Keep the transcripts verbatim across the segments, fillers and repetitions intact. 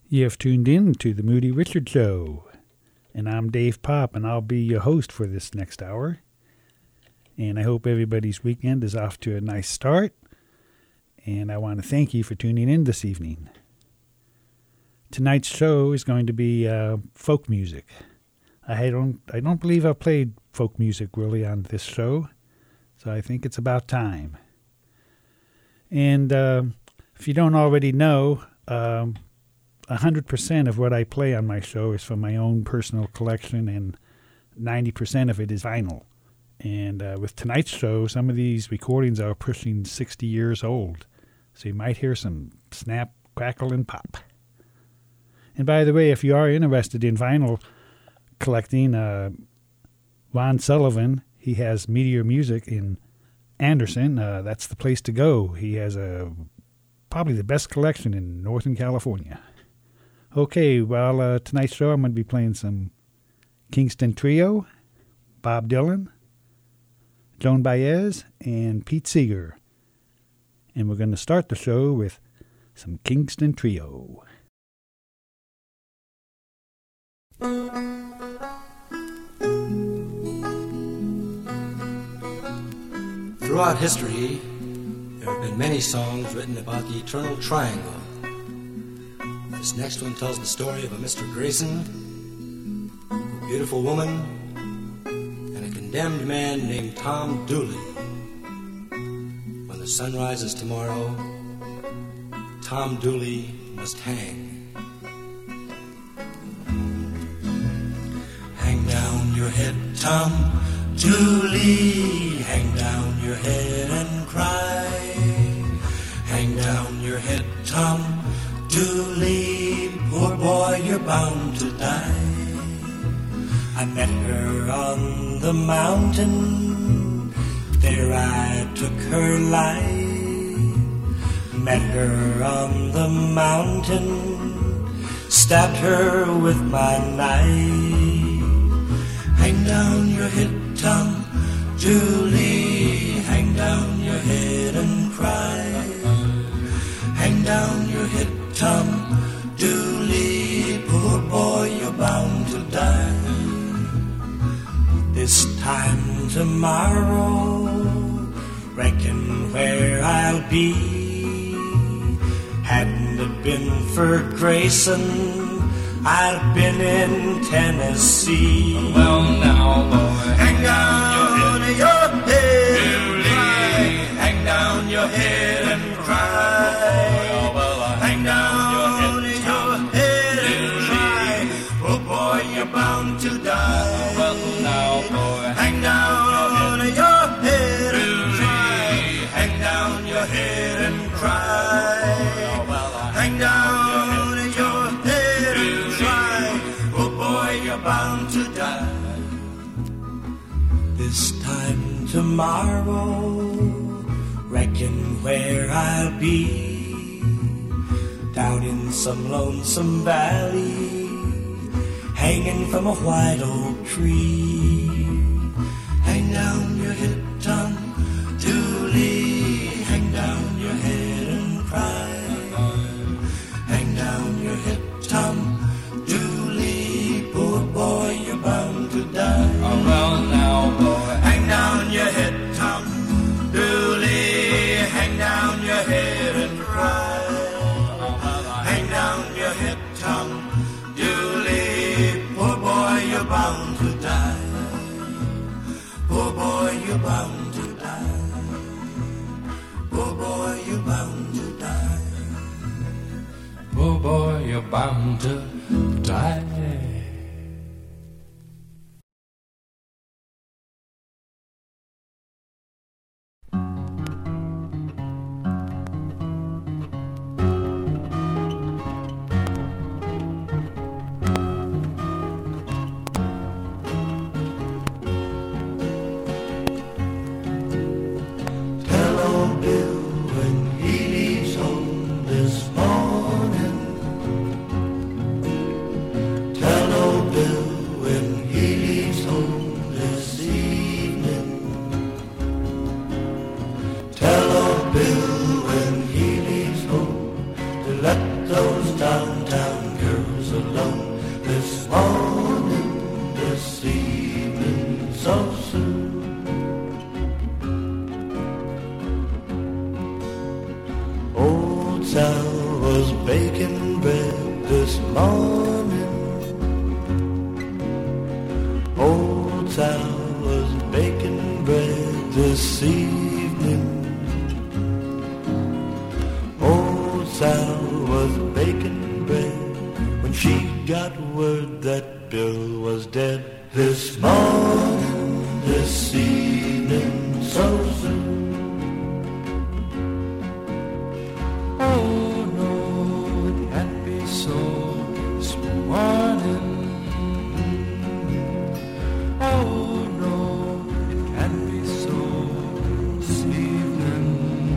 You have tuned in to the Moody Richard Show, and I'm Dave Pop, and I'll be your host for this next hour. And I hope everybody's weekend is off to a nice start, and I want to thank you for tuning in this evening. Tonight's show is going to be uh, folk music. I don't, I don't believe I've played folk music really on this show, so I think it's about time. And uh, if you don't already know, um, one hundred percent of what I play on my show is from my own personal collection, and ninety percent of it is vinyl. And uh, with tonight's show, some of these recordings are pushing sixty years old. So you might hear some snap, crackle, and pop. And by the way, if you are interested in vinyl collecting, uh, Ron Sullivan, he has Meteor Music in Anderson. Uh, that's the place to go. He has a probably the best collection in Northern California. Okay, well, uh, tonight's show I'm going to be playing some Kingston Trio, Bob Dylan, Joan Baez, and Pete Seeger. And we're going to start the show with some Kingston Trio. Throughout history, there have been many songs written about the eternal triangle. This next one tells the story of a Mister Grayson, a beautiful woman, and a condemned man named Tom Dooley. When the sun rises tomorrow, Tom Dooley must hang. Hang down your head, Tom Dooley, hang down your head and cry. Hang down your head, Tom Dooley, poor boy, you're bound to die. I met her on the mountain, there I took her life. Met her on the mountain, stabbed her with my knife. Hang down your head, Tom Dooley, hang down your head and cry. Hang down your head, Tom Dooley, poor boy, you're bound to die. This time tomorrow, reckon where I'll be. Hadn't it been for Grayson, I'd been in Tennessee. Well now, boy, hang down your head, Dooley, hang down your head and cry. Hang down your head and cry. Oh boy, you're bound to die. Well now, boy, hang down your head and cry. Hang down your head and cry. Hang down your head and cry. Oh boy, you're bound to die. This time tomorrow, reckon where I'll be. Down in some lonesome valley, hanging from a white oak tree. Hang down your head, Tom Dooley, hang down your head and cry. Hang down your head, Tom Dooley, poor boy, you're bound to die. Oh, well now, boy, hang down your head, Tom Dooley, hang down your head and cry. Tom Dooley, poor boy, you're bound to die. Poor boy, you're bound to die. Poor boy, you're bound to die. Poor boy, you're bound to die. Tell Sal was baking bread this morning. Old Sal was baking bread this evening. Old Sal was baking bread when she got word that Bill was dead. This morning, this evening, so soon. Oh no, it can't be so this morning. Oh no, it can't be so this evening.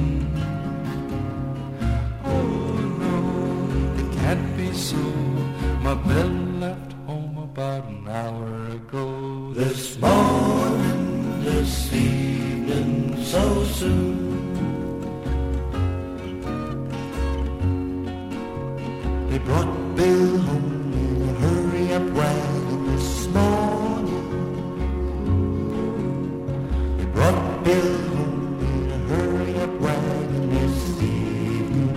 Oh no, it can't be so. My Bill left home about an hour ago. This morning, this evening, so soon. They brought Bill home in a hurry-up wagon this morning. They brought Bill home in a hurry-up wagon this evening.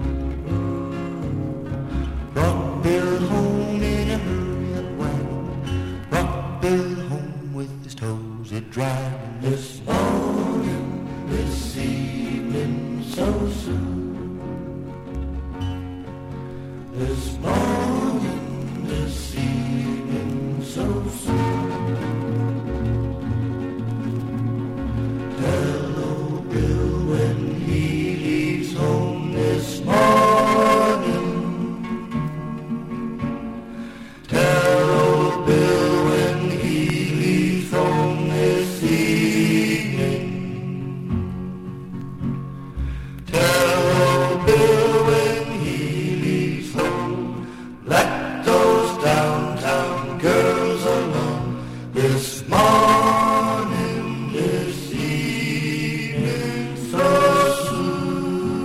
Brought Bill home in a hurry-up wagon. Brought Bill home with his toes it dragging. This morning, this evening, so soon. This morning, this evening, so soon. Hello, Bill, when he leaves home this morning. Tell old Bill when he leaves home this evening. Tell old Bill when he leaves home, let those downtown girls alone. This morning, this evening, so soon.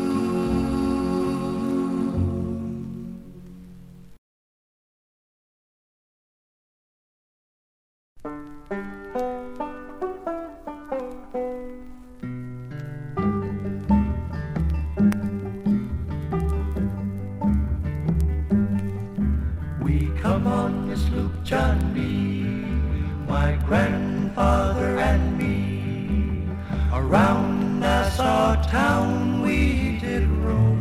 We come on this loop, John B., my grandfather and me. Around Nassau town we did roam,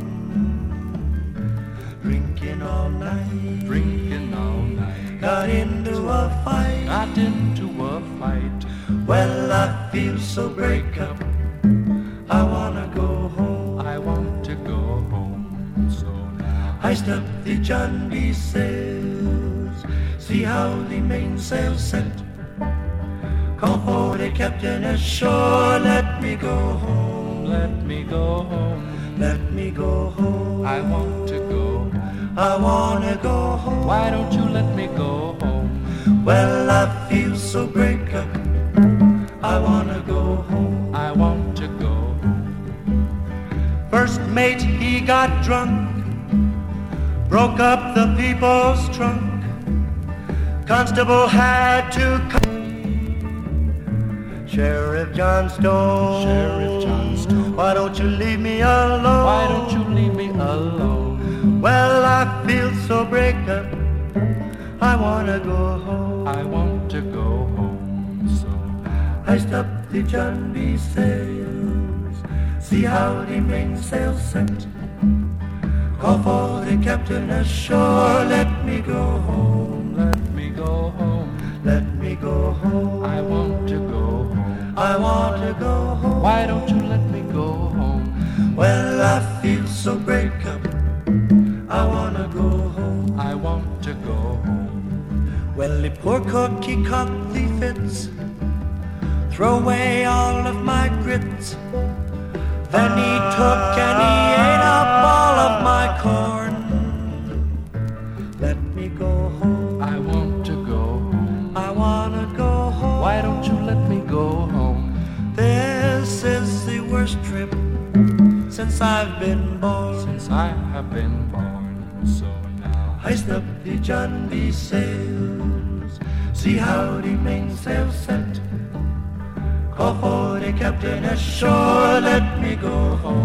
drinking all night, Drinking all night, got into a fight. got into a fight. Well, I feel so break up, I wanna go home. I want to go home, so now Iced up the John B. sails, see how the mainsail set. Call for the captain ashore, let me go home. let me go home. Let me go home. I want to go home. I wanna go home. Why don't you let me go home? Well, I feel so break up, I wanna go home. I want to go home. First mate, he got drunk, broke up the people's trunk. Constable had to come. Sheriff John Stone, Sheriff John Stone, why don't you leave me alone? why don't you leave me alone? Well, I feel so break up, I wanna go home. I want to go home, so Iced up the John B. sails, see how the mainsail set. Call for the captain ashore, let me go home. let me go home. Let me go home. I want to go home. I want to go home. Why don't you let me go home? Well, I feel so break up, I wanna go home. I want to go home. Well, the poor cook, he caught the fits, throw away all of my grits. Then he took and he ate up all of my corn. Let me go home. I want to go home. I wanna go home. Why don't you let me go home? This is the worst trip since I've been born. Since I have been born, so now Iced up the John B. sails, see how the mainsail set. Call for the captain ashore, let me go home.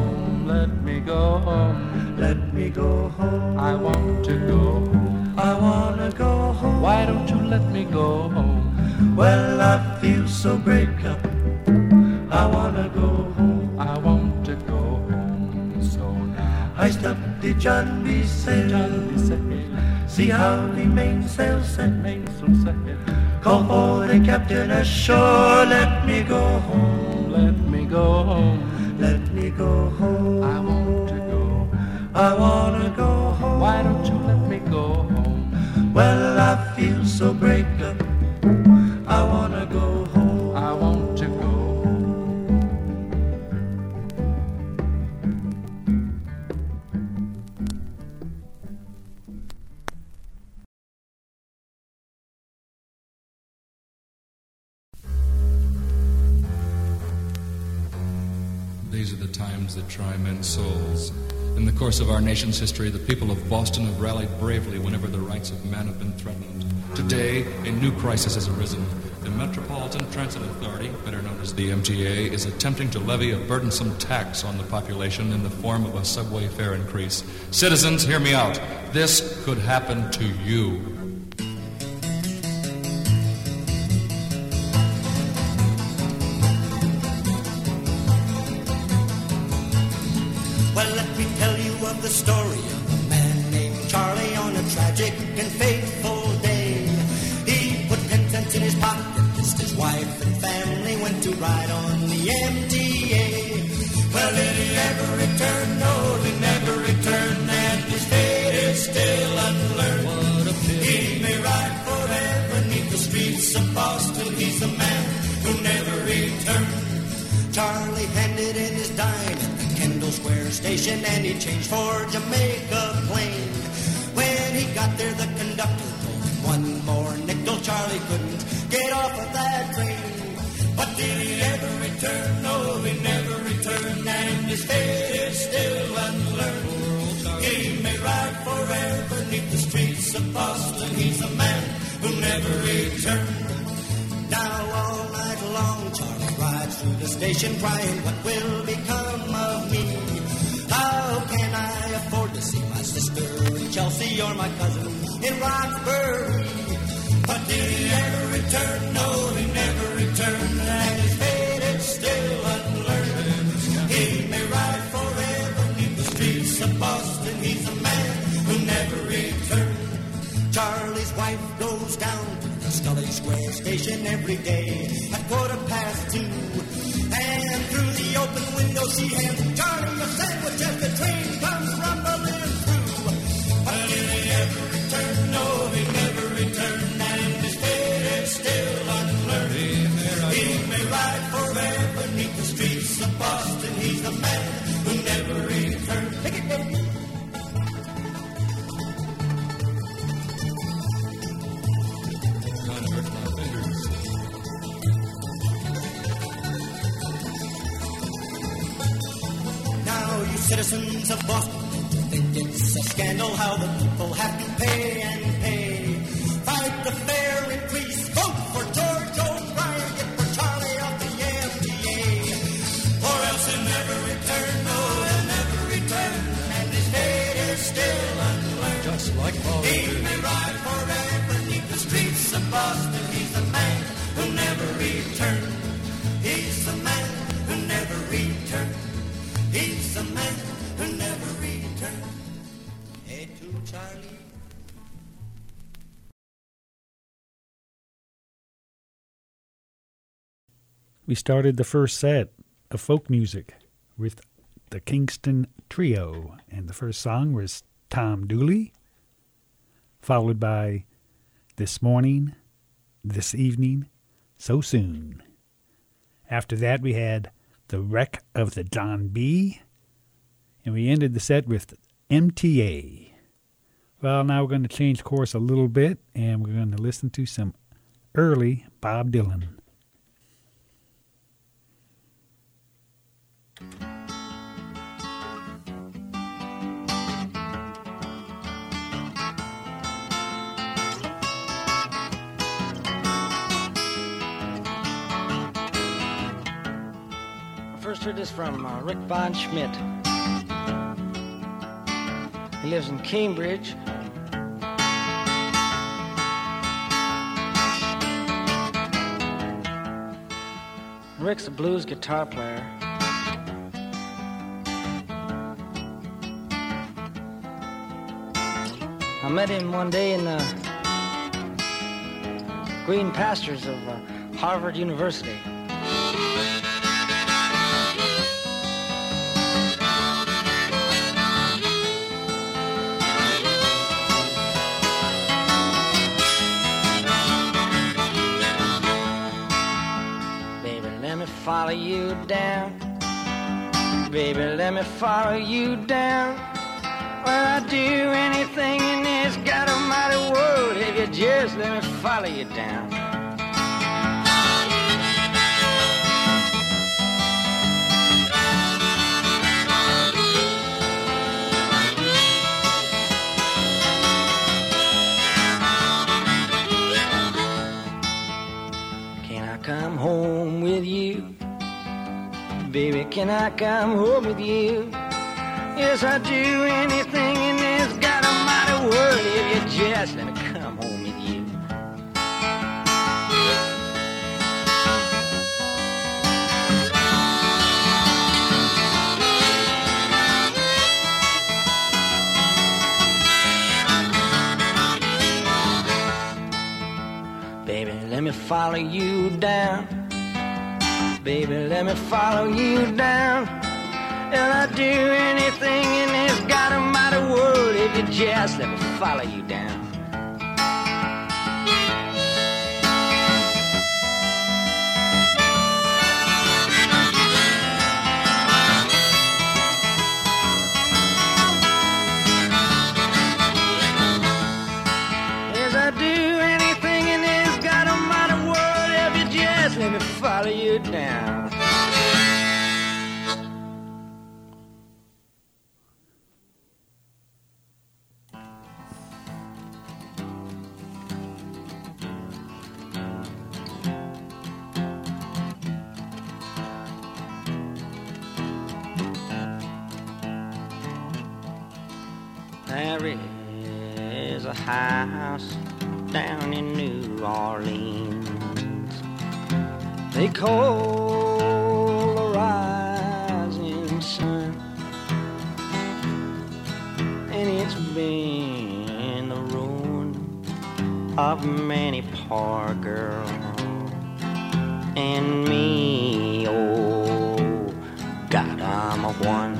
let me go home. Let me go home. I want to go home. I wanna go home. Why don't you let me go home? Well, I feel so break up. I wanna go home. I want to go home. So now I stopped the John B. sail. John B. sail. See how the mainsail set. Mainsail set. Call for the captain ashore. Let me go home. Let me go home. Let me go home. I want to go. I wanna go home. Why don't you let me go home? Well, I feel so break up. I wanna go home. I want to go. These are the times that try men's souls. In the course of our nation's history, the people of Boston have rallied bravely whenever the rights of man have been threatened. Today, a new crisis has arisen. The Metropolitan Transit Authority, better known as the M T A, is attempting to levy a burdensome tax on the population in the form of a subway fare increase. Citizens, hear me out. This could happen to you. Well, let me tell you of the story of a man named Charlie on a tragic and fateful day. He put ten cents in his pocket, kissed his wife and family, went to ride on the M T A. Well, did he ever return? No, he never returned, and his fate is still unlearned. What a pity. He may ride forever neath the streets of Boston. He's a man who never returned. Charlie handed in his dime at the Kendall Square station, and he changed for Jamaica Plain. When he got there, the conductor told him one more nickel. Charlie couldn't get off of that train. But did he ever return? No, he never returned, and his fate is still unlearned. He may ride forever neath the streets of Boston. He's a man who never returned. Now all night long, Charlie rides through the station crying, what will become of me? How can I afford to see my sister in Chelsea or my cousin in Roxbury? But did he ever return? No, he never returned, and his fate is still unlearned. He may ride forever neath the streets of Boston. He's a man who never returned. Charlie's wife goes down to the Scully Square station every day at quarter past two. And through the open window she hands Charlie a sandwich as the train comes rumbling through. But did he ever return? No, he never returned, and his fate is still unlearned. He may ride forever neath the streets of Boston. He's the man who never returned. Take it, baby. Kind of hurts my fingers. Now, you citizens of Boston, don't you think it's a scandal how the people have to pay and pay? Fight the fare increase, vote for George O'Brien, get for Charlie off the M T A. Or else he'll never return, no, he'll never return, and his fate is still unlearned. Just like Paul. He may ride forever neath the streets of Boston. He's the man who never returned. He's the man who never returned. He's the man who never returned. Hey, to Charlie. We started the first set of folk music with the Kingston Trio, and the first song was Tom Dooley, followed by This Morning, This Evening, So Soon. After that, we had The Wreck of the John B., and we ended the set with M T A. Well, now we're going to change course a little bit, and we're going to listen to some early Bob Dylan. First heard this from uh, Rick Von Schmidt. He lives in Cambridge. Rick's a blues guitar player. I met him one day in the green pastures of uh, Harvard University. Baby, let me follow you down. Baby, let me follow you down. Well, I'd do anything in this God almighty world if you just let me follow you down. Can I come home with you? Baby, can I come home with you? Yes, I'd do anything in this God almighty world if you just let me come home with you. Baby, let me follow you down. Baby, let me follow you down. And I'd do anything in this God almighty world if you just let me follow you down. Yes, I'd do anything in this God almighty world if you just let me follow you down. There is a house down in New Orleans they call the rising sun, and it's been the ruin of many poor girls and me. Oh God, I'm a one.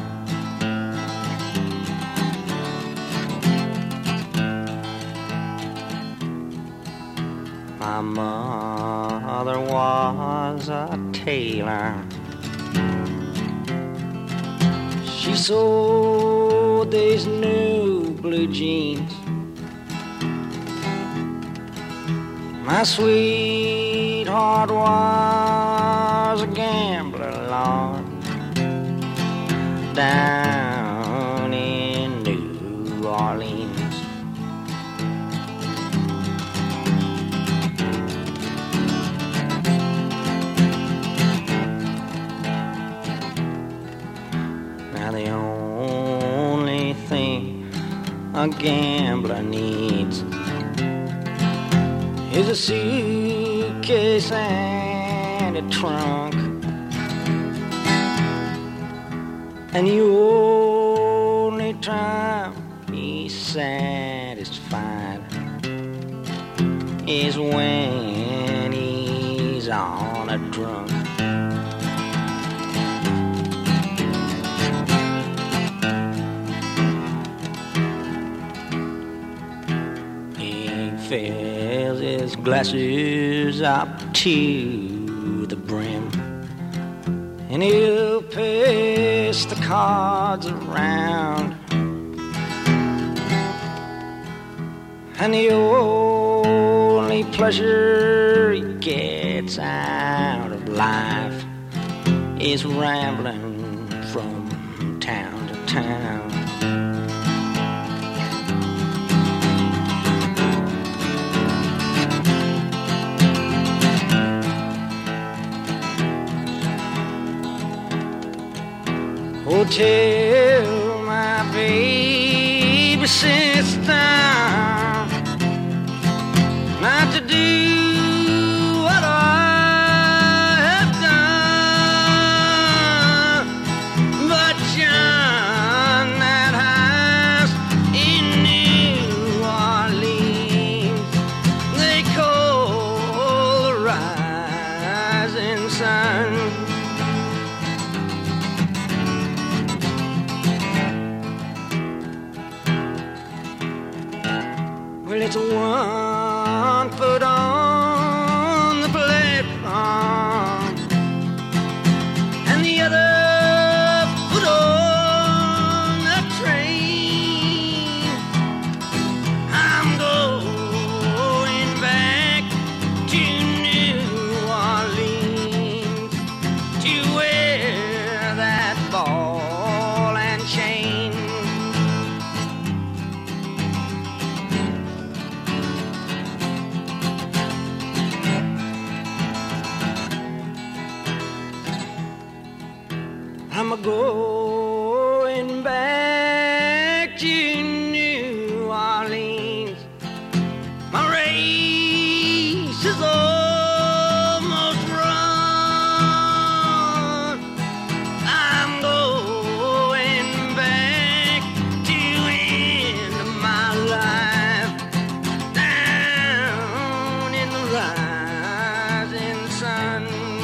My mother was a tailor. She sold these new blue jeans. My sweetheart was a gambler, Lord, down in New Orleans. The only thing a gambler needs is a suitcase and a trunk, and the only time he's satisfied is when he's on a drunk. Fills his glasses up to the brim, and he'll pass the cards around, and the only pleasure he gets out of life is rambling from town to town. Oh, tell my baby sister, not to do what I have done, but John, that house in New Orleans, they call the rising sun. Well, it's a one foot on the platform and the other foot on the train. I'm going back to New Orleans to wear that ball and chain. I'm going back to New Orleans. My race is almost run. I'm going back to end my life down in the rising sun.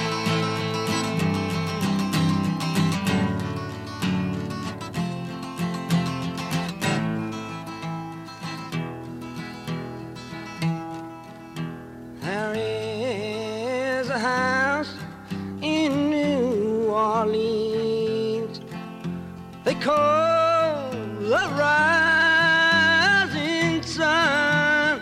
There is a house in New Orleans they call the rising sun.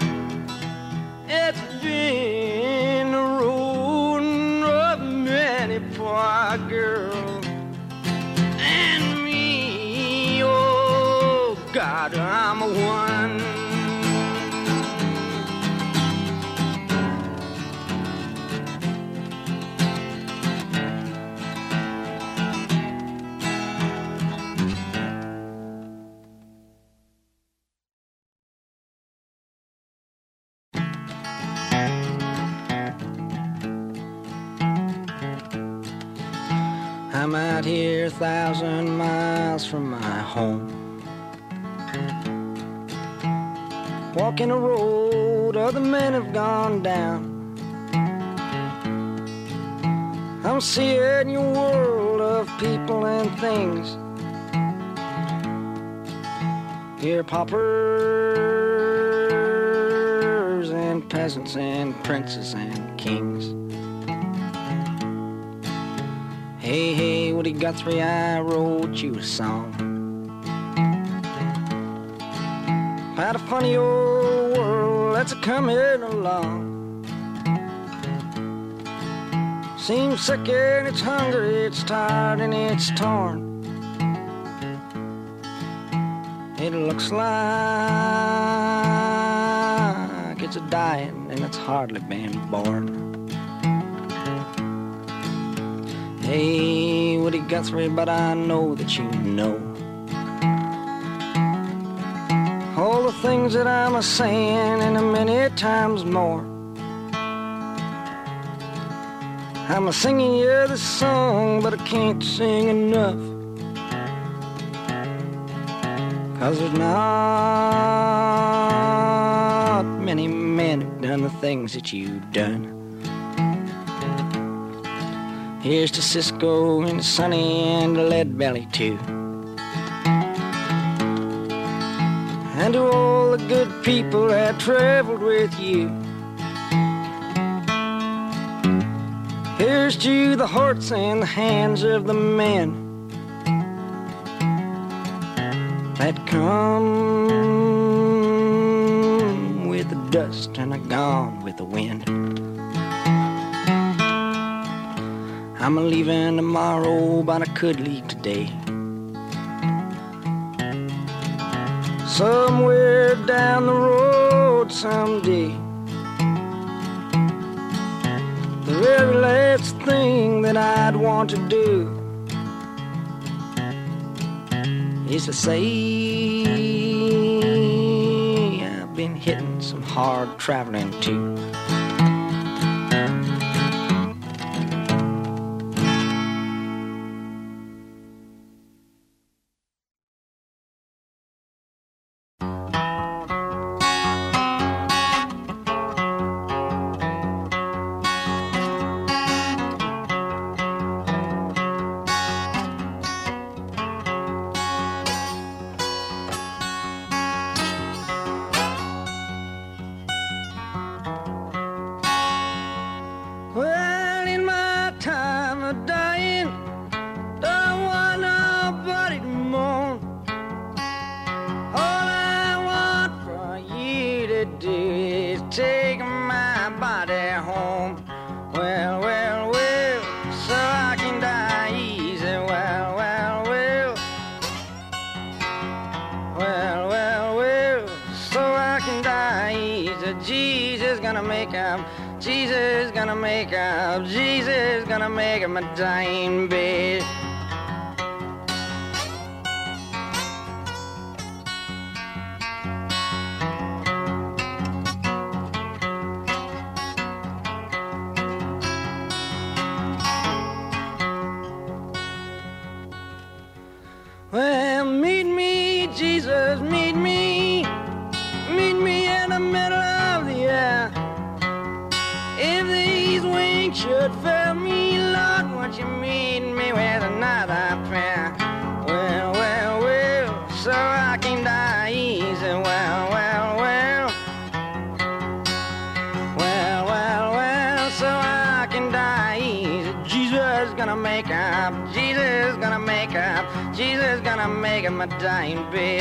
It's been the ruin of many poor girls and me. Oh God, I'm a one. I'm out here a thousand miles from my home, walking a road other men have gone down. I'm seeing your world of people and things. Here paupers and peasants and princes and kings. Hey, hey, Woody Guthrie, I wrote you a song about a funny old world that's a-coming along. Seems sick and it's hungry, it's tired and it's torn. It looks like it's a-dying and it's hardly been born. Hey, Woody Guthrie, but I know that you know all the things that I'm a-saying and a many times more. I'm a-singing you this song, but I can't sing enough, 'cause there's not many men who've done the things that you've done. Here's to Cisco and Sonny and Lead Belly too, and to all the good people that traveled with you. Here's to the hearts and the hands of the men that come with the dust and are gone with the wind. I'm a-leaving tomorrow, but I could leave today, somewhere down the road someday. The very last thing that I'd want to do is to say been hitting some hard traveling too. Jesus gonna make up, Jesus gonna make up, Jesus gonna make up my dying bed. Well, meet me, Jesus, meet me, meet me in the middle of the air. If these wings should fail me, Lord, won't you meet me with another prayer? Well, well, well, so I can die easy. Well, well, well, well, well, well, so I can die easy. Jesus gonna make up, Jesus gonna make up, Jesus gonna make up my dying bed.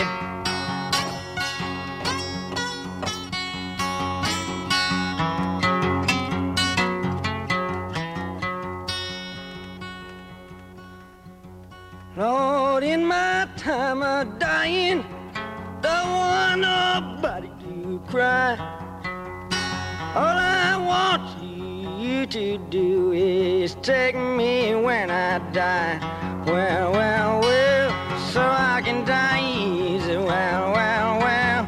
Lord, in my time of dying, don't want nobody to cry. All I want you to do is take me when I die. Well, well, well, so I can die easy. Well, well, well,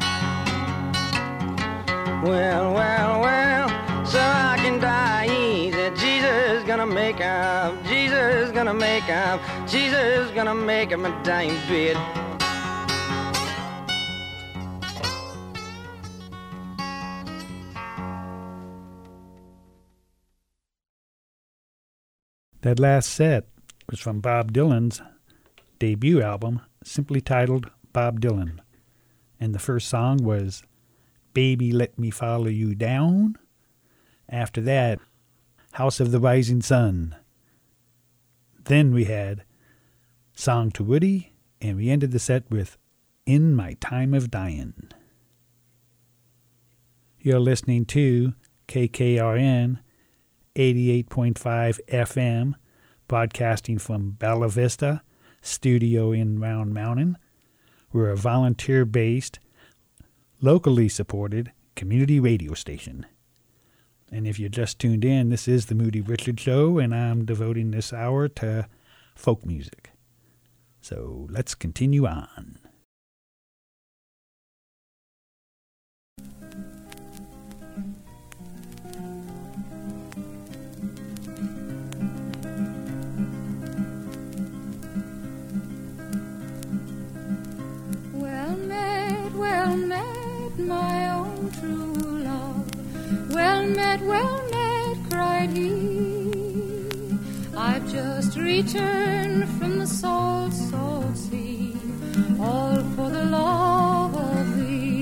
well, well, well, so I can die easy. Jesus gonna make up, Jesus gonna make up, Jesus gonna make up my dying bed. That last set was from Bob Dylan's debut album, simply titled Bob Dylan. And the first song was Baby Let Me Follow You Down. After that, House of the Rising Sun. Then we had Song to Woody, and we ended the set with In My Time of Dying. You're listening to K K R N eighty-eight point five F M, broadcasting from Bella Vista Studio in Round Mountain. We're a volunteer-based, locally supported community radio station. And if you just tuned in, this is the Moody Richard Show, and I'm devoting this hour to folk music. So let's continue on. Well met, well met, my own true love. Well met, well met, cried he. I've just returned from the salt, salt sea, all for the love of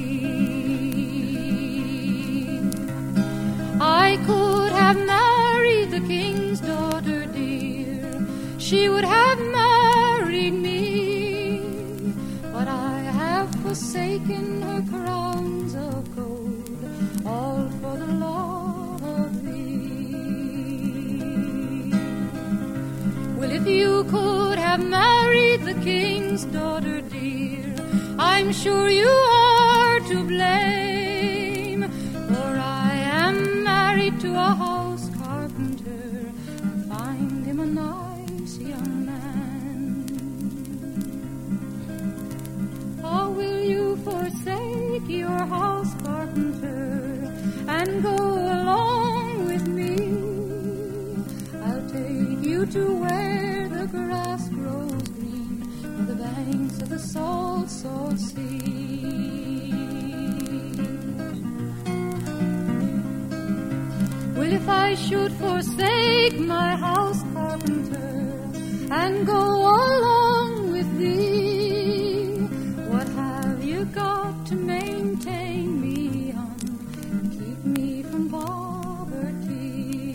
thee. I could have married the king's daughter dear, she would have married me, but I have forsaken her crowns of gold, all for the love of thee. Well, if you could have married the king's daughter dear, I'm sure you are to blame, for I am married to a house carpenter, and find him a nice young man. Or will you forsake take your house, carpenter, and go along with me. I'll take you to where the grass grows green, on the banks of the salt, salt sea. Well, if I should forsake my house, carpenter, and go along with thee, what have you got to maintain me on, keep me from poverty?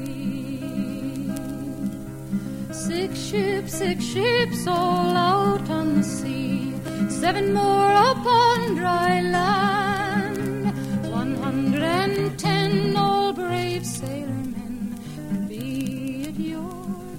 Six ships, six ships all out on the sea, seven more upon dry land, one hundred and ten all brave sailormen will be at your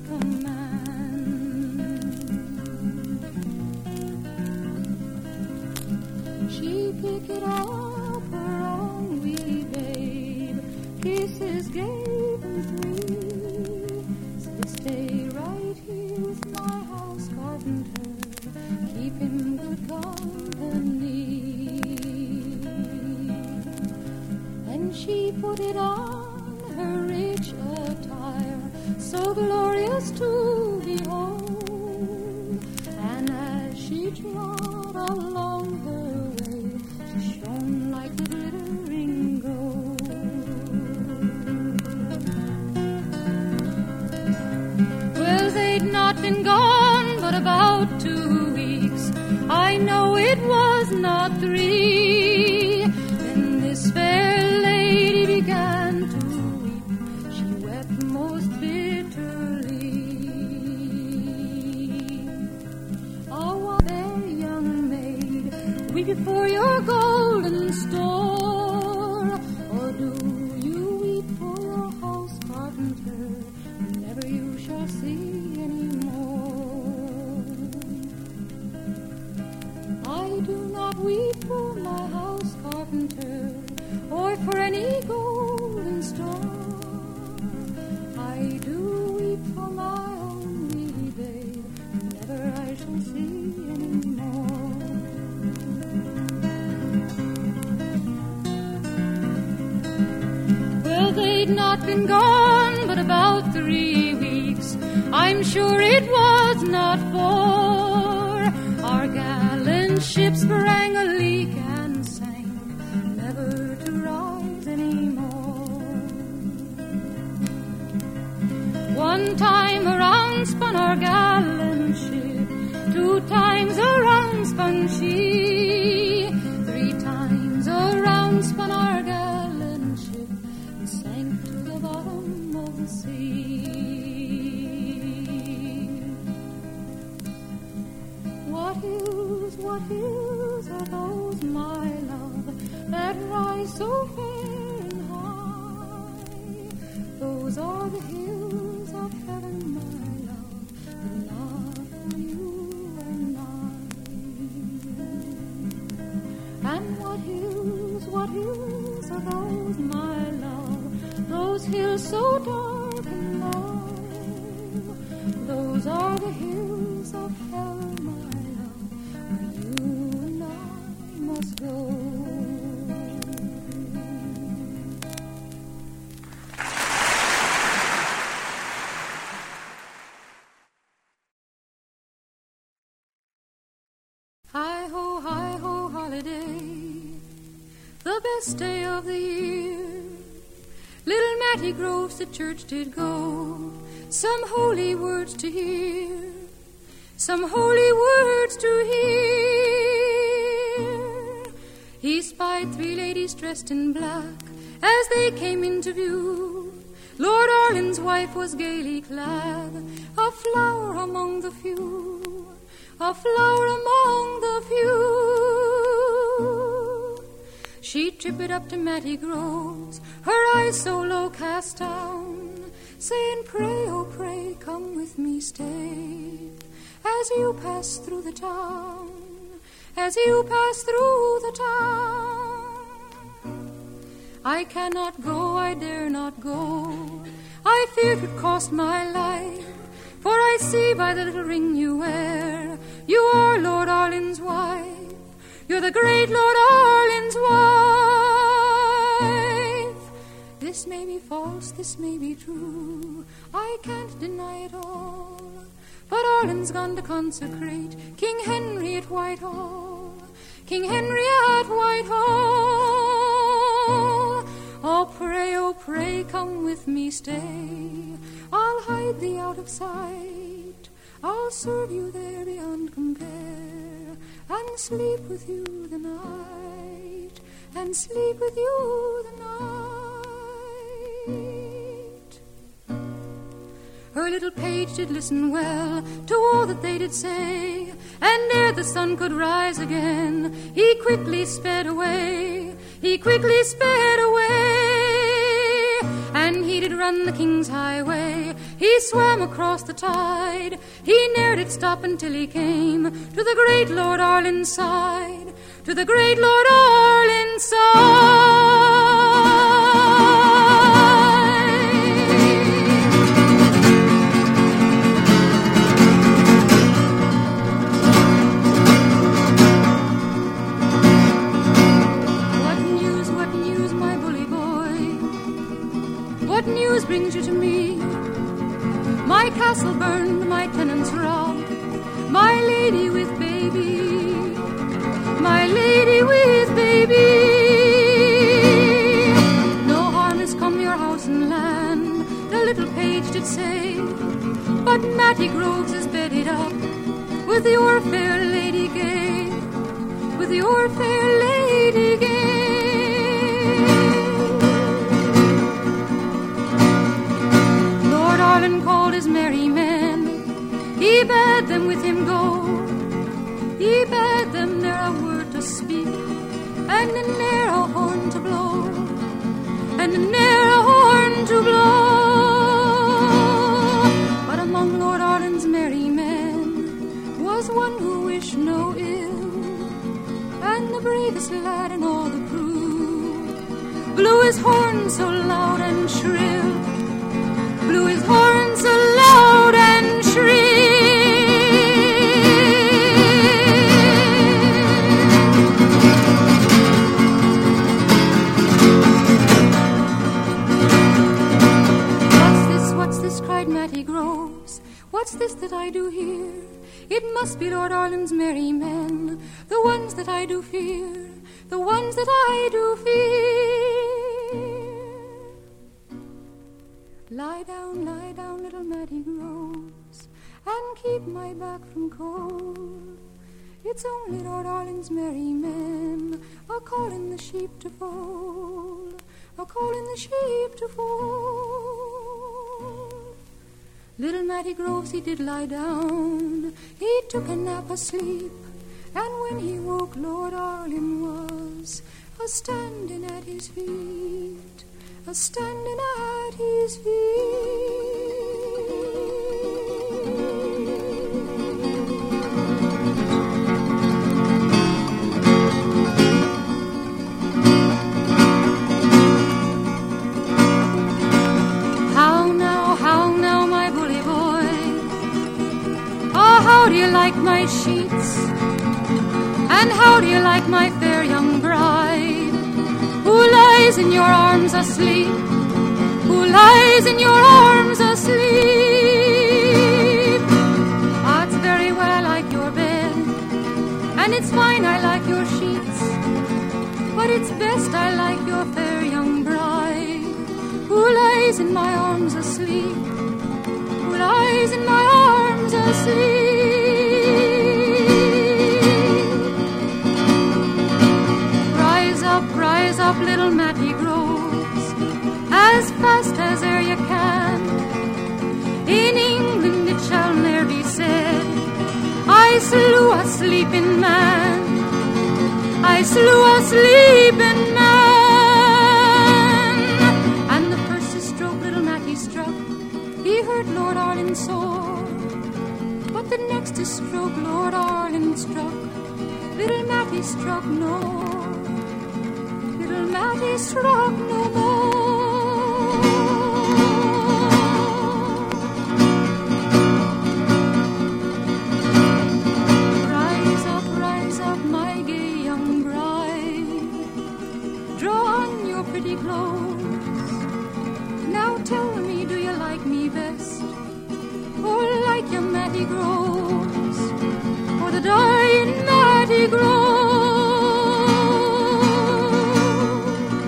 pick it up, her own wee babe, kisses gave and three, said stay right here with my house carpenter, keep him good company. Then she put it on her rich attire, so glorious to behold, and as she trod along her like the glittering gold. Well, they'd not been gone but about two weeks, I know it was not three, then this fair lady began to weep, she wept most bitterly. Oh, what there, young maid, weep before your golden store, or do you weep for your house carpenter, never you shall see any more? I do not weep for my house carpenter, or for any golden store, I do weep for my only babe, never I shall see any more. They'd not been gone but about three weeks, I'm sure it was not four, our gallant ship sprang a leak and sank, never to rise anymore. One time around spun our gallant ship, two times around spun she, three times around spun our gallant ship, sank to the bottom of the sea. What hills, what hills are those, my love, that rise so fair and high? Those are the hills of heaven, my love, but not for you and I. And what hills, what hills are those, my love, those hills so dark and low, those are the hills of hell, my love, where you and I must go. Hi-ho, hi-ho, holiday, the best day of the year. Little Mattie Groves to church did go, some holy words to hear, some holy words to hear. He spied three ladies dressed in black as they came into view. Lord Orleans' wife was gaily clad, a flower among the few, a flower among the few. She tripped up to Mattie Groves, her eyes so low cast down, saying, pray, oh pray, come with me, stay, as you pass through the town, as you pass through the town. I cannot go, I dare not go, I fear 'twould cost my life, for I see by the little ring you wear, you are Lord Orleans' wife, you're the great Lord Orleans' man's wife. This may be false, this may be true, I can't deny it all. But Ireland's gone to consecrate King Henry at Whitehall. King Henry at Whitehall. Oh, pray, oh, pray, come with me, stay. I'll hide thee out of sight. I'll serve you there beyond compare, and sleep with you the night, and sleep with you the night. Her little page did listen well to all that they did say, and ere the sun could rise again, he quickly sped away, he quickly sped away. And he did run the king's highway, he swam across the tide, he ne'er did stop until he came to the great Lord Arlen's side, to the great Lord Arlen's side. What news brings you to me? My castle burned, my tenants robbed, my lady with baby, my lady with baby. No harm has come your house and land, the little page did say, but Mattie Groves is bedded up with your fair lady gay, with your fair lady gay. Arlen called his merry men, he bade them with him go, he bade them ne'er a word to speak, and ne'er a horn to blow, and ne'er a horn to blow. But among Lord Arlen's merry men was one who wished no ill, and the bravest lad in all the crew blew his horn so loud and shrill, blew his horn so loud and shrill. What's this, what's this, cried Mattie Groves, what's this that I do hear? It must be Lord Arlen's merry men, the ones that I do fear, the ones that I do fear. Lie down, lie down, little Mattie Groves, and keep my back from cold. It's only Lord Arlen's merry men, a-calling the sheep to fold, a-calling the sheep to fold. Little Mattie Groves, he did lie down, he took a nap asleep, and when he woke, Lord Arlen was a-standing at his feet, a-standing at his feet. How now, how now, my bully boy, oh, how do you like my sheets, and how do you like my fair young bride, who lies in your arms asleep, who lies in your arms asleep? Ah, it's very well I like your bed, and it's fine I like your sheets, but it's best I like your fair young bride, who lies in my arms asleep, who lies in my arms asleep. Rise up, little Mattie Groves, as fast as e'er you can. In England it shall ne'er be said, I slew a sleeping man, I slew a sleeping man. And the first stroke little Mattie struck, he hurt Lord Arlen sore, but the next stroke Lord Arlen struck, little Mattie struck no more. Mattie struck no more. Rise up, rise up, my gay young bride, clothes. Now tell me, do you like me best, or like your Mattie Groves, or the dying Mattie Groves?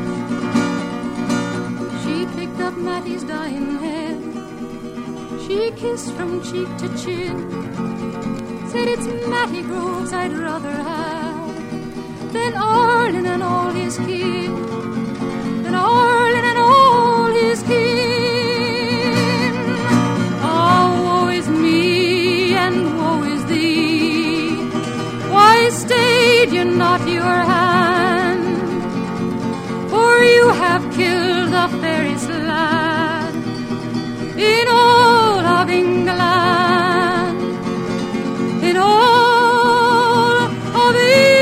She picked up Mattie's dying head, she kissed from cheek to chin, said it's Mattie Groves I'd rather have than Arlen and all his kin, than Arlen and all his kin. Oh, woe is me and woe is thee, why stayed you not your hand? For you have killed the fairest lad in all of England, in all of England.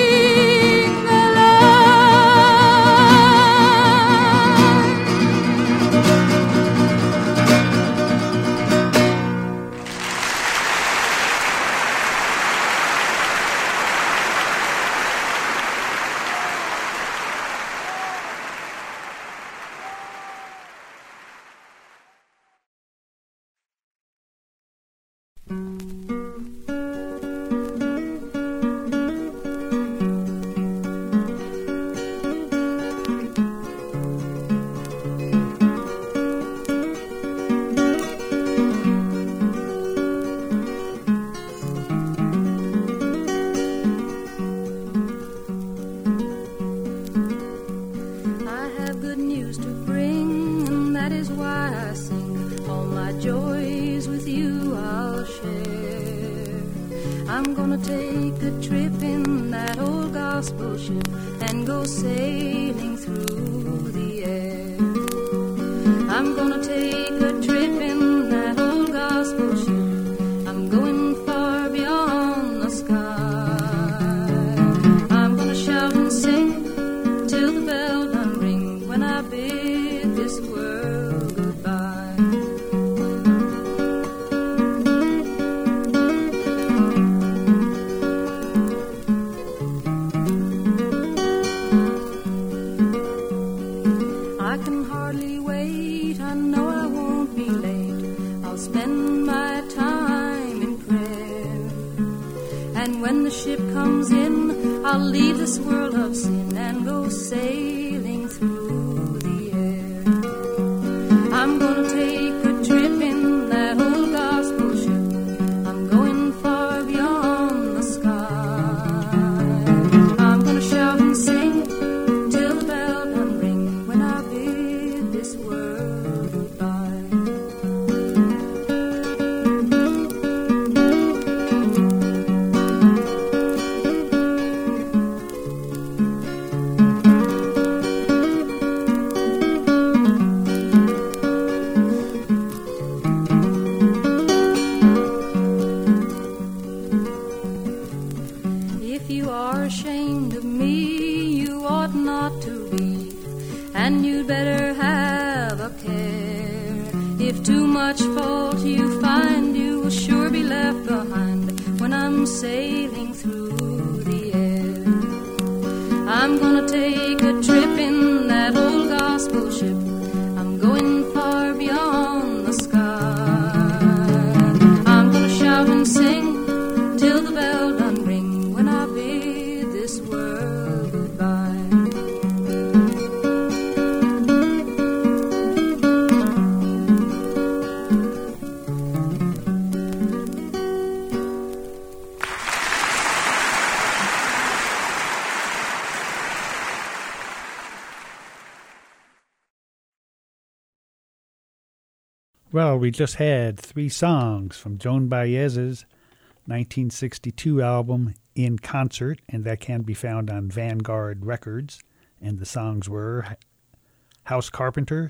Well, we just had three songs from Joan Baez's nineteen sixty-two album In Concert, and that can be found on Vanguard Records. And the songs were House Carpenter,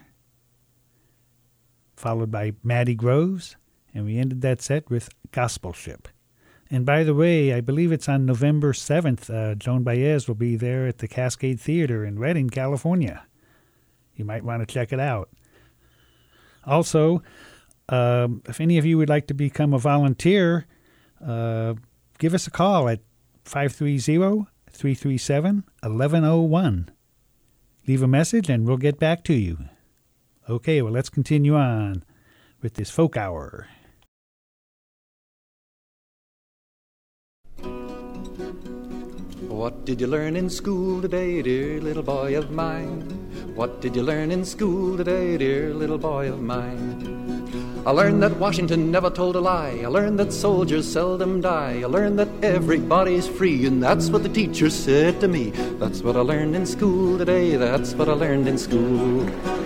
followed by Mattie Groves, and we ended that set with Gospel Ship. And by the way, I believe it's on November seventh. Uh, Joan Baez will be there at the Cascade Theater in Redding, California. You might want to check it out. Also, um, if any of you would like to become a volunteer, uh, give us a call at five three zero, three three seven, one one zero one. leave a message and we'll get back to you. Okay, well, let's continue on with this folk hour. What did you learn in school today, dear little boy of mine? What did you learn in school today, dear little boy of mine? I learned that Washington never told a lie. I learned that soldiers seldom die. I learned that everybody's free, and that's what the teacher said to me. That's what I learned in school today. That's what I learned in school.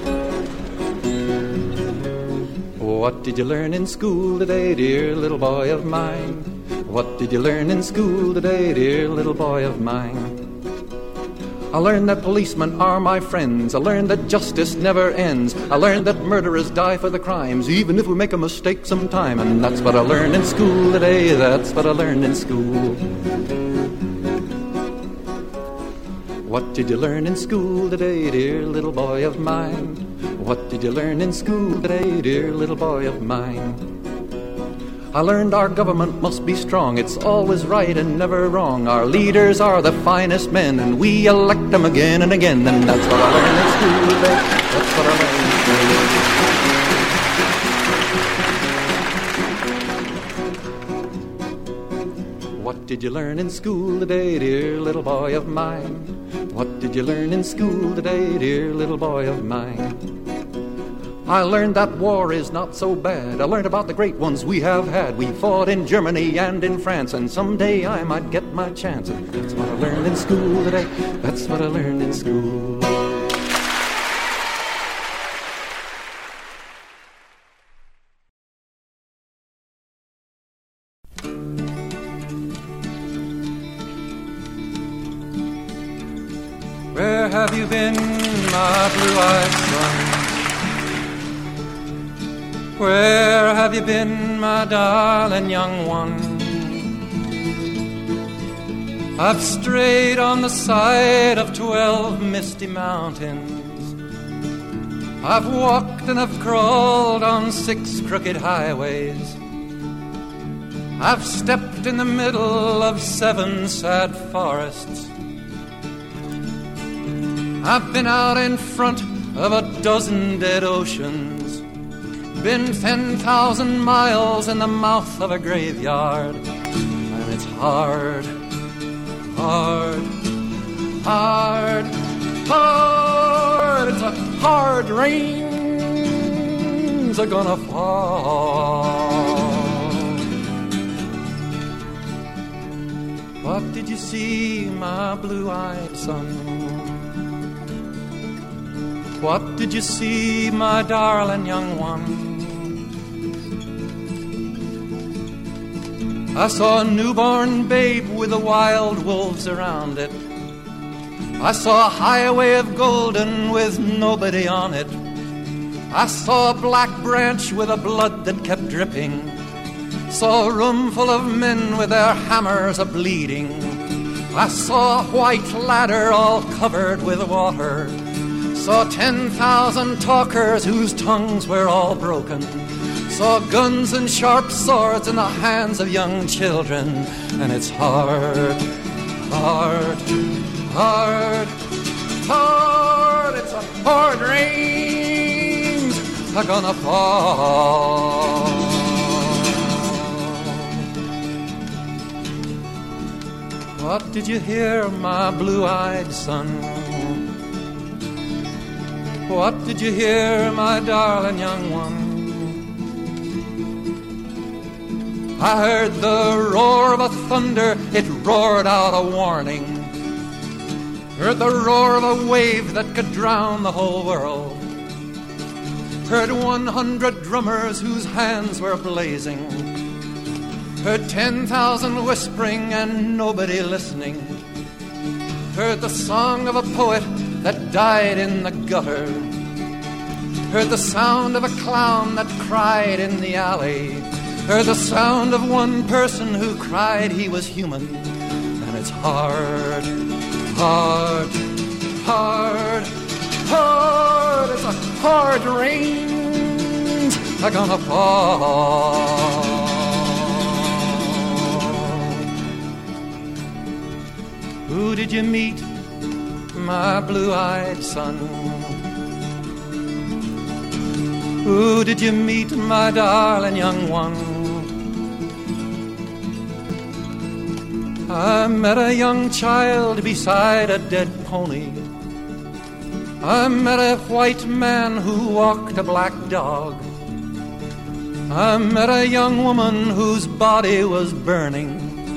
What did you learn in school today, dear little boy of mine? What did you learn in school today, dear little boy of mine? I learned that policemen are my friends. I learned that justice never ends. I learned that murderers die for the crimes, even if we make a mistake sometime. And that's what I learned in school today. That's what I learned in school. What did you learn in school today, dear little boy of mine? What did you learn in school today, dear little boy of mine? I learned our government must be strong. It's always right and never wrong. Our leaders are the finest men, and we elect them again and again. And that's what I learned in school today. That's what I learned in school. What did you learn in school today, dear little boy of mine? What did you learn in school today, dear little boy of mine? I learned that war is not so bad. I learned about the great ones we have had. We fought in Germany and in France, and someday I might get my chance. And that's what I learned in school today. That's what I learned in school. Where have you been, my blue-eyed son? Where have you been, my darling young one? I've strayed on the side of twelve misty mountains. I've walked and I've crawled on six crooked highways. I've stepped in the middle of seven sad forests. I've been out in front of a dozen dead oceans. Been ten thousand miles in the mouth of a graveyard. And it's hard, hard, hard, hard. It's a hard rains are gonna fall. What did you see, my blue-eyed son? What did you see, my darling young one? I saw a newborn babe with the wild wolves around it. I saw a highway of golden with nobody on it. I saw a black branch with a blood that kept dripping. Saw a room full of men with their hammers a-bleeding. I saw a white ladder all covered with water. Saw ten thousand talkers whose tongues were all broken. Saw guns and sharp swords in the hands of young children. And it's hard, hard, hard, hard. It's a hard rains are gonna fall. What did you hear, my blue-eyed son? What did you hear, my darling young one? I heard the roar of a thunder, it roared out a warning. Heard the roar of a wave that could drown the whole world. Heard one hundred drummers whose hands were blazing. Heard ten thousand whispering and nobody listening. Heard the song of a poet that died in the gutter. Heard the sound of a clown that cried in the alley. Heard the sound of one person who cried he was human. And it's hard, hard, hard, hard. It's a hard rains are gonna fall. Who did you meet my blue-eyed son. Who did you meet, my darling young one? I met a young child beside a dead pony. I met a white man who walked a black dog. I met a young woman whose body was burning.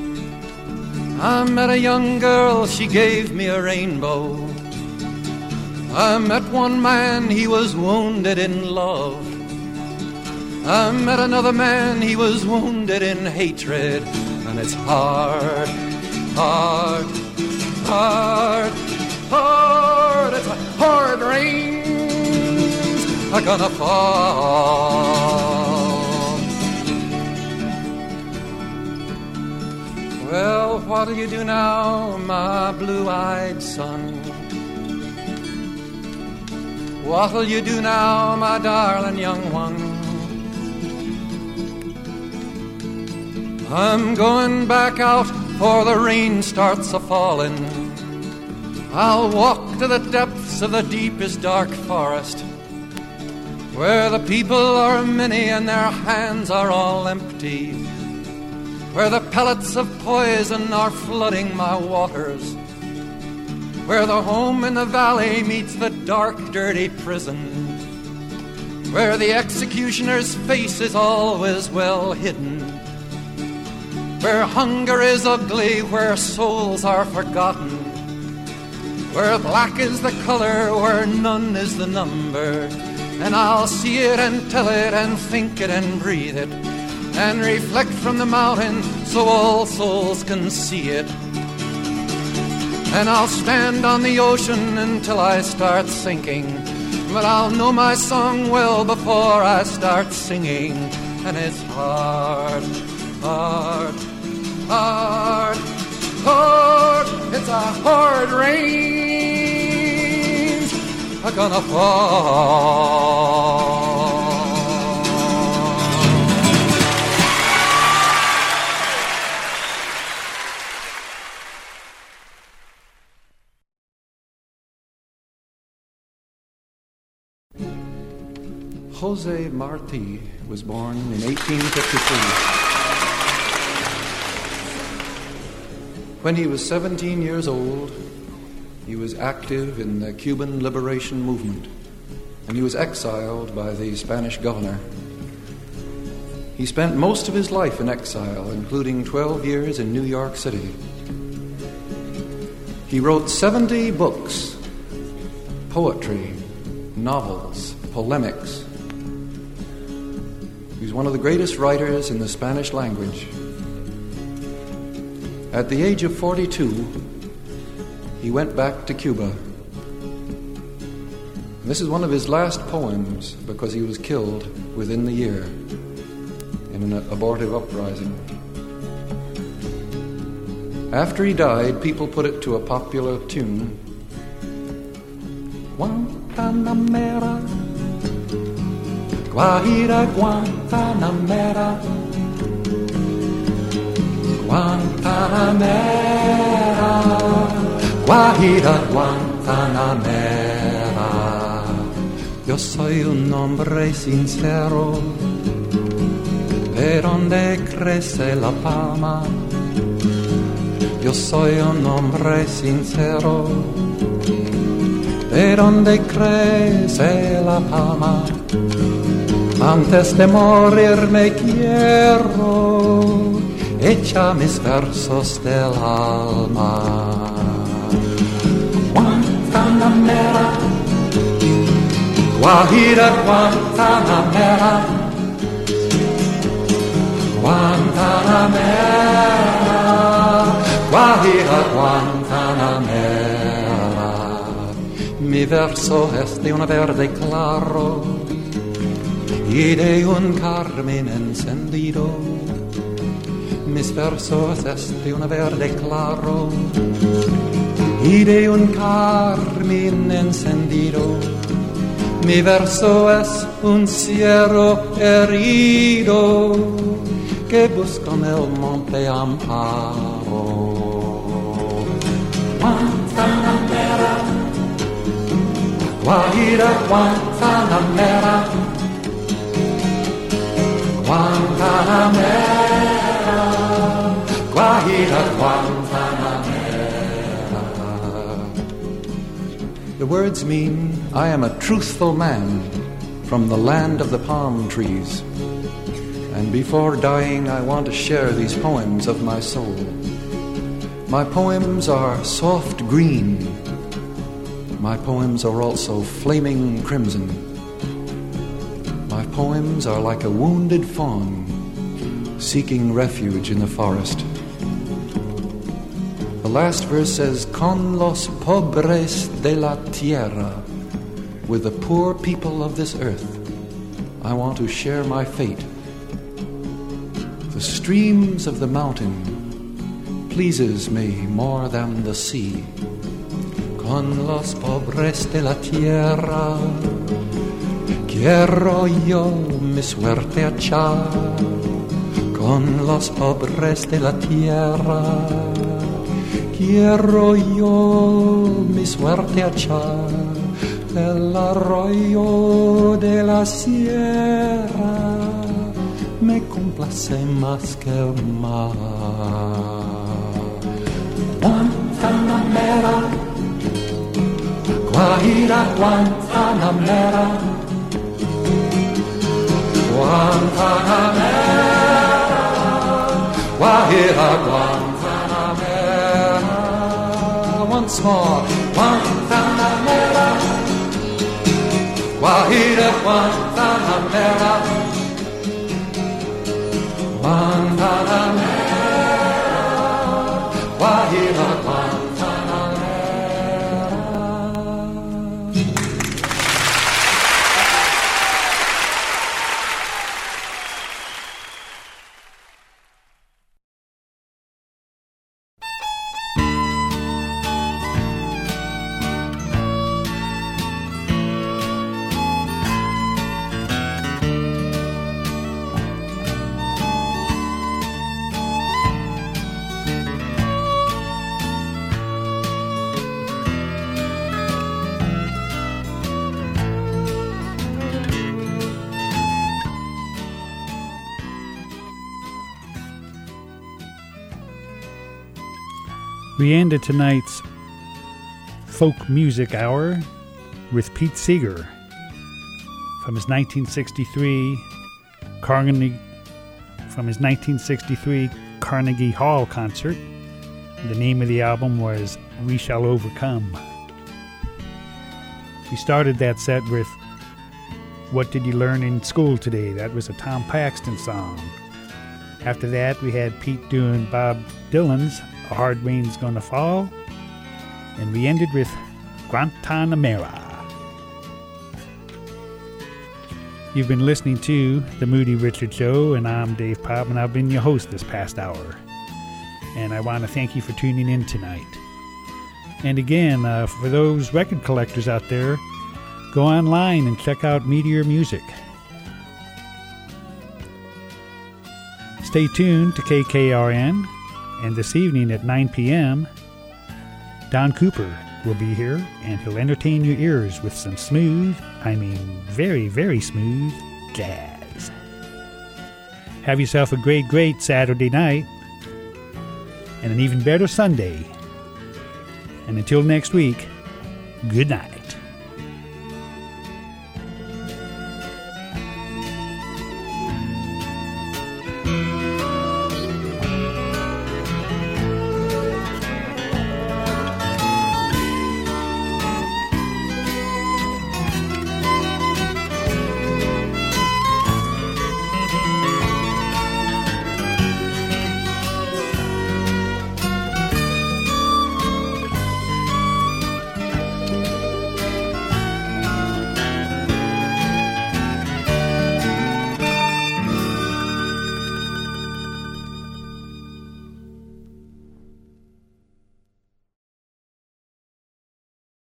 I met a young girl, she gave me a rainbow. I met one man, he was wounded in love. I met another man, he was wounded in hatred. And it's hard, hard, hard, hard. It's a hard rain's are gonna fall. Well, what'll you do now, my blue-eyed son? What'll you do now, my darling young one? I'm going back out, for the rain starts a-falling. I'll walk to the depths of the deepest dark forest, where the people are many and their hands are all empty, where the pellets of poison are flooding my waters, where the home in the valley meets the dark, dirty prison, where the executioner's face is always well hidden, where hunger is ugly, where souls are forgotten, where black is the color, where none is the number. And I'll see it and tell it and think it and breathe it and reflect from the mountain so all souls can see it. And I'll stand on the ocean until I start sinking, but I'll know my song well before I start singing. And it's hard, hard, hard, hard. It's a hard rain are gonna fall. Jose Marti was born in eighteen fifty-three. When he was seventeen years old, he was active in the Cuban liberation movement, and he was exiled by the Spanish governor. He spent most of his life in exile, including twelve years in New York City. He wrote seventy books, poetry, novels, polemics. He was one of the greatest writers in the Spanish language. At the age of forty-two, he went back to Cuba. And this is one of his last poems because he was killed within the year in an abortive uprising. After he died, people put it to a popular tune. Guantanamera, Guajira, Guantanamera, Guantanamera, Guajira, Guantanamera. Yo soy un hombre sincero, de donde crece la palma. Yo soy un hombre sincero, de donde crece la palma. Antes de morir me quiero echar mis versos del alma. Guantanamera, Guajira, Guantanamera, Guantanamera, Guajira, Guantanamera. Mi verso es de un verde claro y de un carmín encendido. Mis versos es de un verde claro y de un carmín encendido. Mi verso es un cielo herido que busca en el monte amparo. Guantanamera, Guajira, Guantanamera, Guantanamera, Guajira, Guantanamera. The words mean, I am a truthful man from the land of the palm trees. And before dying, I want to share these poems of my soul. My poems are soft green. My poems are also flaming crimson. My poems are like a wounded fawn seeking refuge in the forest. The last verse says, Con los pobres de la tierra, with the poor people of this earth, I want to share my fate. The streams of the mountain pleases me more than the sea. Con los pobres de la tierra quiero yo mi suerte echar. Con los pobres de la tierra quiero yo mi suerte echar. El arroyo de la sierra me complace más que el mar. Guantanamera, Guajira, Guantanamera, Guantanamera, Guajira, Guantanamera. Once more, Guantanamera, Guajira, Guantanamera, Guantanamera, Guajira, Guantanamera. We ended tonight's folk music hour with Pete Seeger from his nineteen sixty-three Carnegie from his nineteen sixty-three Carnegie Hall concert. The name of the album was We Shall Overcome. We started that set with What Did You Learn in School Today? That was a Tom Paxton song. After that, we had Pete doing Bob Dylan's A Hard Rain's Gonna Fall. And we ended with Guantanamera. You've been listening to The Moody Richard Show, and I'm Dave Pop, and I've been your host this past hour. And I want to thank you for tuning in tonight. And again, uh, for those record collectors out there, go online and check out Meteor Music. Stay tuned to K K R N, and this evening at nine p.m., Don Cooper will be here, and he'll entertain your ears with some smooth, I mean very, very smooth, jazz. Have yourself a great, great Saturday night, and an even better Sunday. And until next week, good night.